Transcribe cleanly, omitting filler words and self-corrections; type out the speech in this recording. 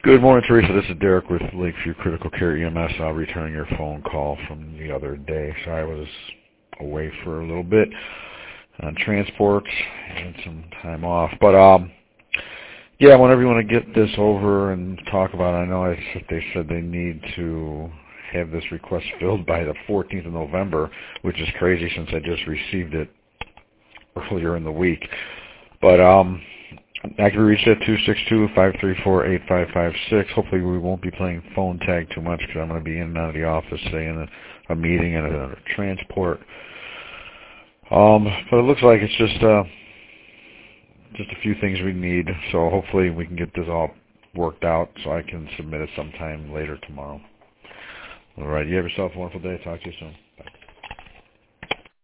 Good morning, Teresa. This is Derek with Lakeview Critical Care EMS. Returning your phone call from the other day. Sorry, I was away for a little bit on transport and some time off. But yeah, whenever you want to get this over and talk about it, I know they said they need to have this request filled by the 14th of November, which is crazy since I just received it earlier in the week. But I can reach at 262-534-8556. Hopefully we won't be playing phone tag too much because I'm going to be in and out of the office, say in a meeting and a transport. But it looks like it's just a few things we need. So hopefully we can get this all worked out so I can submit it sometime later tomorrow. All right. You have yourself a wonderful day. Talk to you soon.